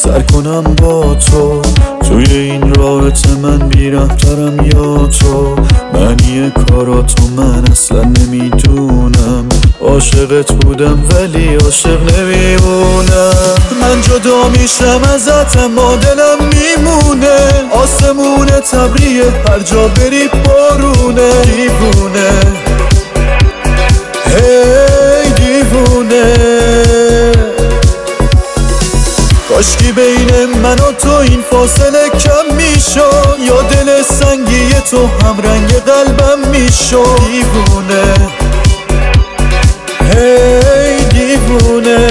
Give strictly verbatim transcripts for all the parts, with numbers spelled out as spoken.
سر کنم با تو توی این رابطه. من بی‌رحم‌ترم یا تو؟ معنی کاراتو من اصلا نمیدونم. عاشقت بودم ولی عاشق نمیمونم. من جدا میشم ازت اما دلم میمونه. آسمون تبریه هر جا بری بارونه. دیوونه هی دیوونه. کاشکی بین من و تو این فاصله کم میشد، یا دل سنگی تو هم رنگ قلبم میشد. دیوونه هی دیوونه.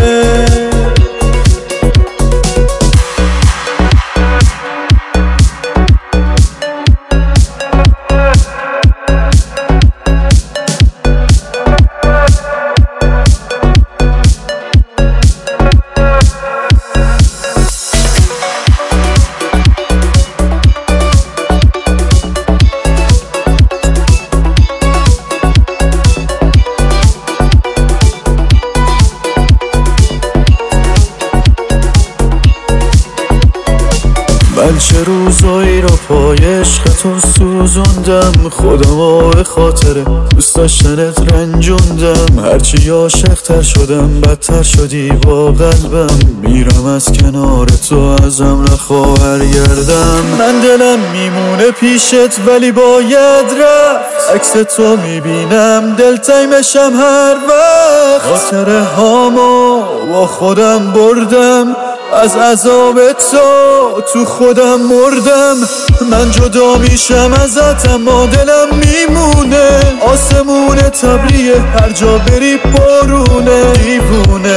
من چه روزایی رو پای عشق تو سوزوندم. خودمو به خاطر دوست داشتنت رنجوندم. هرچی عاشق تر شدم بدتر شدی با قلبم. میرم از کنار تو ازم نخواه برگردم. من دلم میمونه پیشت ولی باید رفت. عکس تو میبینم دلتنگشم هر وقت. خاطره هامو با خودم بردم. از عذاب تو تو خودم مردم. من جدا میشم ازت اما دلم میمونه. آسمون تبریه هر جا بری بارونه. دیوونه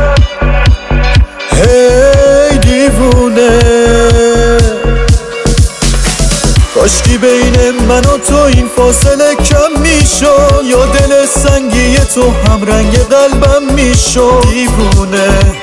هی دیوونه. کاشکی بین من و تو این فاصله کم میشد، یا دل سنگی تو هم رنگ قلبم میشد. دیوونه